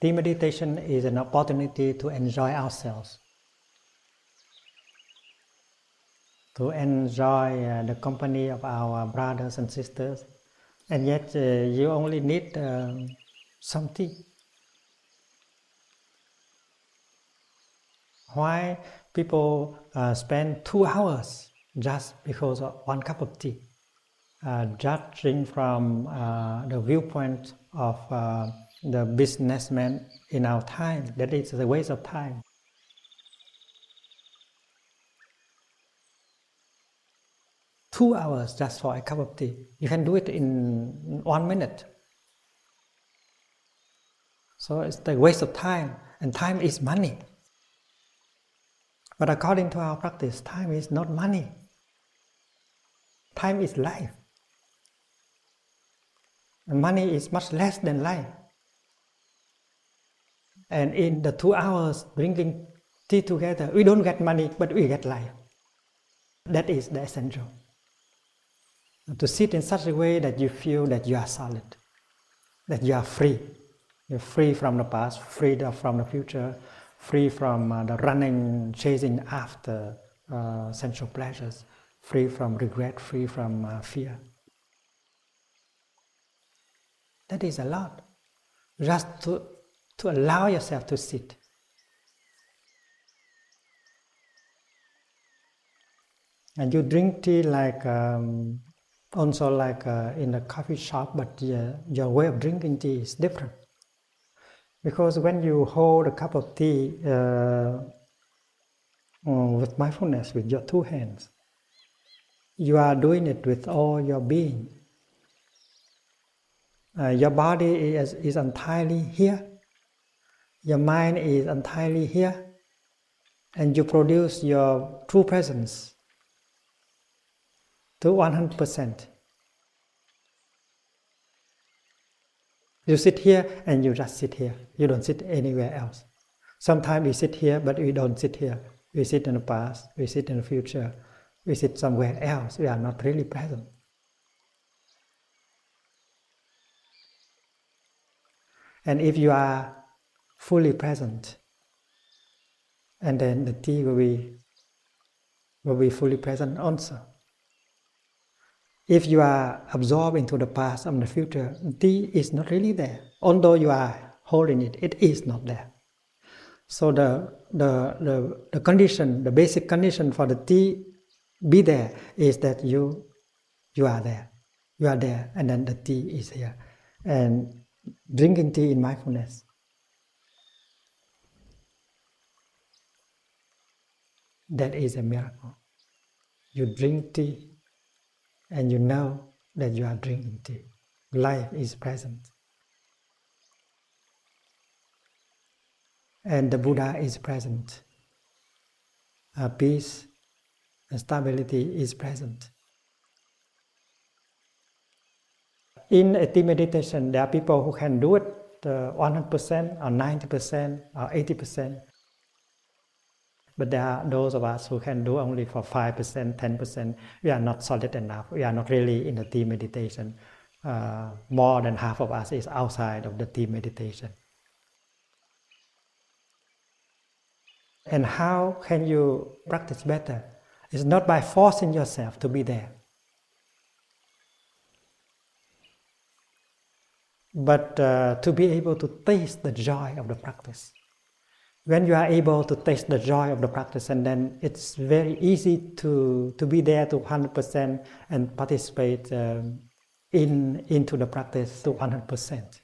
Tea meditation is an opportunity to enjoy ourselves, to enjoy the company of our brothers and sisters, and yet you only need some tea. Why people spend 2 hours just because of one cup of tea? Judging from the viewpoint of the businessman in our time, that is a waste of time. Two hours just for a cup of tea. You can do it in 1 minute. So it's the waste of time, and time is money. But according to our practice, time is not money. Time is life. And money is much less than life. And in the 2 hours drinking tea together, we don't get money, but we get life. That is the essential. To sit in such a way that you feel that you are solid, that you are free. You're free from the past, free from the future, free from the running, chasing after sensual pleasures, free from regret, free from fear. That is a lot. Just to allow yourself to sit. And you drink tea like also like in a coffee shop, but your way of drinking tea is different. Because when you hold a cup of tea with mindfulness, with your 2 hands, you are doing it with all your being. Your body is entirely here. Your mind is entirely here. And you produce your true presence to 100%. You sit here and you just sit here. You don't sit anywhere else. Sometimes we sit here, but we don't sit here. We sit in the past, we sit in the future, we sit somewhere else. We are not really present. And if you are fully present, and then the tea will be fully present also. If you are absorbed into the past and the future, tea is not really there. Although you are holding it, it is not there. So the condition, the basic condition for the tea be there is that you are there. You are there, and then the tea is here. And drinking tea in mindfulness. That is a miracle. You drink tea, and you know that you are drinking tea. Life is present. And the Buddha is present. Peace and stability is present. In a tea meditation, there are people who can do it 100% or 90% or 80%. But there are those of us who can do only for 5%, 10%. We are not solid enough. We are not really in the tea meditation. More than half of us is outside of the tea meditation. And how can you practice better? It's not by forcing yourself to be there, but to be able to taste the joy of the practice. When you are able to taste the joy of the practice, and then it's very easy to be there to 100% and participate into the practice to 100%.